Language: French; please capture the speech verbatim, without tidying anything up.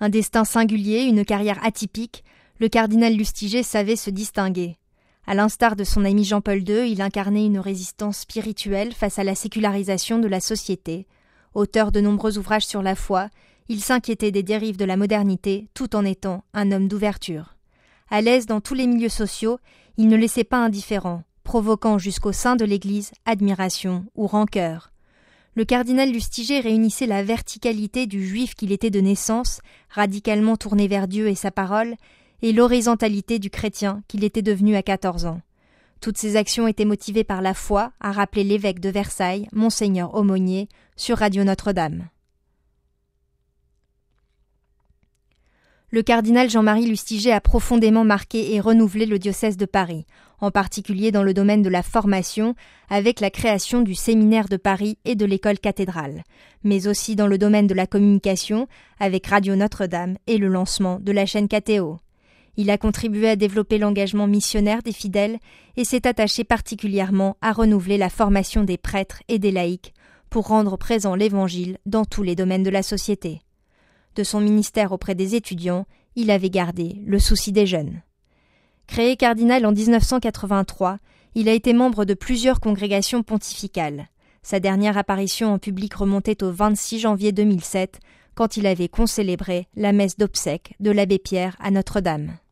Un destin singulier, une carrière atypique, le cardinal Lustiger savait se distinguer. À l'instar de son ami Jean-Paul deux, il incarnait une résistance spirituelle face à la sécularisation de la société. Auteur de nombreux ouvrages sur la foi, il s'inquiétait des dérives de la modernité tout en étant un homme d'ouverture. À l'aise dans tous les milieux sociaux, il ne laissait pas indifférent, provoquant jusqu'au sein de l'Église admiration ou rancœur. Le cardinal Lustiger réunissait la verticalité du juif qu'il était de naissance, radicalement tourné vers Dieu et sa parole, et l'horizontalité du chrétien qu'il était devenu à quatorze ans. Toutes ces actions étaient motivées par la foi, a rappelé l'évêque de Versailles, Monseigneur Aumônier, sur Radio Notre-Dame. Le cardinal Jean-Marie Lustiger a profondément marqué et renouvelé le diocèse de Paris, en particulier dans le domaine de la formation, avec la création du séminaire de Paris et de l'école cathédrale, mais aussi dans le domaine de la communication, avec Radio Notre-Dame et le lancement de la chaîne K T O. Il a contribué à développer l'engagement missionnaire des fidèles et s'est attaché particulièrement à renouveler la formation des prêtres et des laïcs pour rendre présent l'Évangile dans tous les domaines de la société. De son ministère auprès des étudiants, il avait gardé le souci des jeunes. Créé cardinal en dix-neuf cent quatre-vingt-trois, il a été membre de plusieurs congrégations pontificales. Sa dernière apparition en public remontait au vingt-six janvier deux mille sept, quand il avait concélébré la messe d'obsèques de l'abbé Pierre à Notre-Dame.